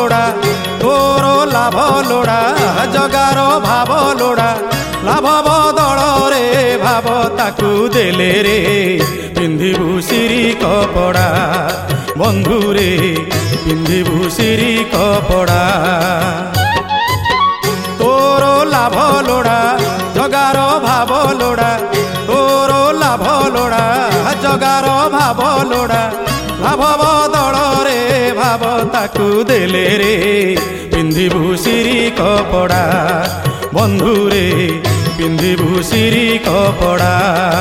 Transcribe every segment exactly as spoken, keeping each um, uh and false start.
लोड़ा तोर लाभ लोड़ा जगार भाव लोड़ा लाभ बदल रे भाव ताकू देले रे पिंधिबु सिरी कपड़ा बंधु रे पिंधिबु सिरी कपड़ा तोर लाभ लोड़ा जगार भाव लोड़ा तोर लाभ लोड़ा जगार भाव लोड़ा लाभ बदल रे भाव ताकू देले रे पिंधिबु सिरी कपड़ा बंधु रे पिंधिबु सिरी कपड़ा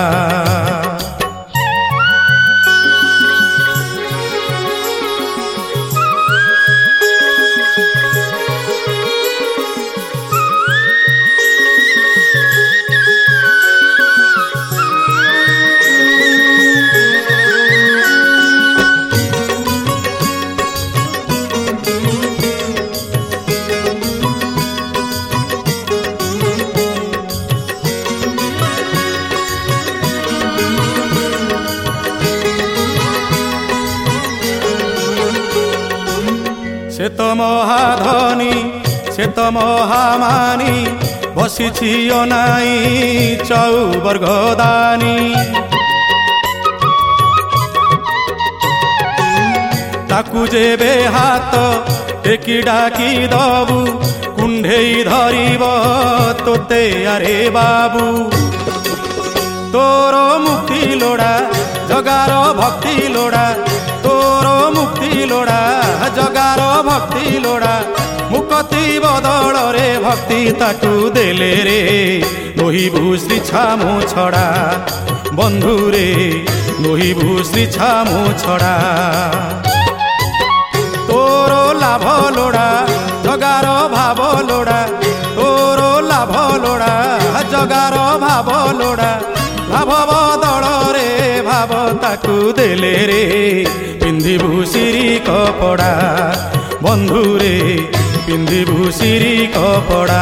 से तो महाधनी से तो महामानी बसिछि अनाई चौबर्गदानी ताकू जेबे हाथ टेकी डाकी दबु कुंढेई धरिब तोते आरे बाबू तोर मुक्ति लोड़ा जगार भक्ति लोड़ा तोर मुक्ति लोड़ा जगार भक्ति लोड़ा मुक्ति बदल रे भक्ति ताकू देले रे नहिबु श्री छामु छड़ा बंधु रे नहिबु श्री छामु छड़ा तोर लाभ लोड़ा जगार भाव लोड़ा तोर लाभ लोड़ा जगार भाव लोड़ा लाभ बदल रे भाव ताकू देले रे पिंधिबु सिरी कपड़ा बंधु रे पिंधिबु सिरी कपड़ा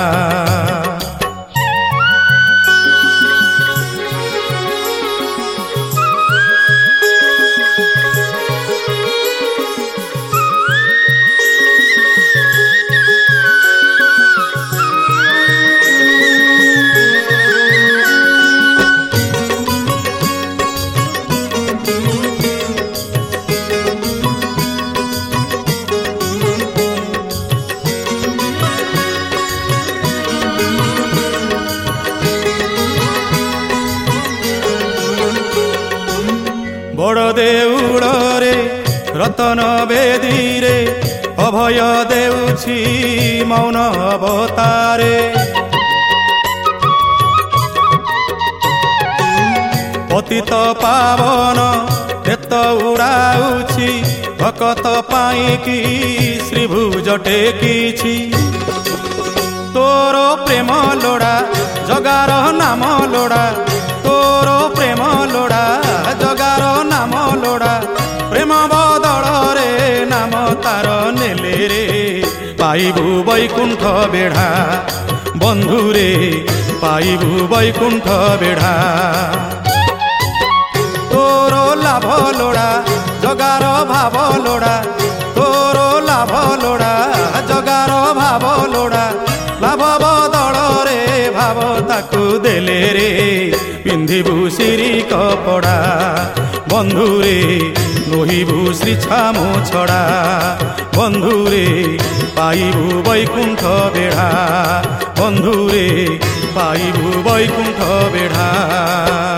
बड़ देउल रे रतन बेदी रे अभय देउछि मौन अवतारे पतित पावन तेत उड़ाउछि भकत पाई कि श्रीभुज टेकिछि तोर प्रेम लोड़ा जगार नाम लोड़ा तोर प्रेम लोड़ा जगार नाम लोड़ा प्रेम बदल रे नाम तार नेले रे पाइबु वैकुंठ बेढ़ा बंधु रे पाइबु वैकुंठ बेढ़ा तोर लाभ लोड़ा जगार भाव लोड़ा तोर लाभ लोड़ा जगार भाव लोड़ा लाभ बदल रे भाव ताकू देले रे पिंधिबु सिरी कपड़ा बंधु रे नहिबु श्री छामु छड़ा बंधु रे पाइबु वैकुंठ बेढ़ा बंधु रे पाइबु वैकुंठ बेढ़ा।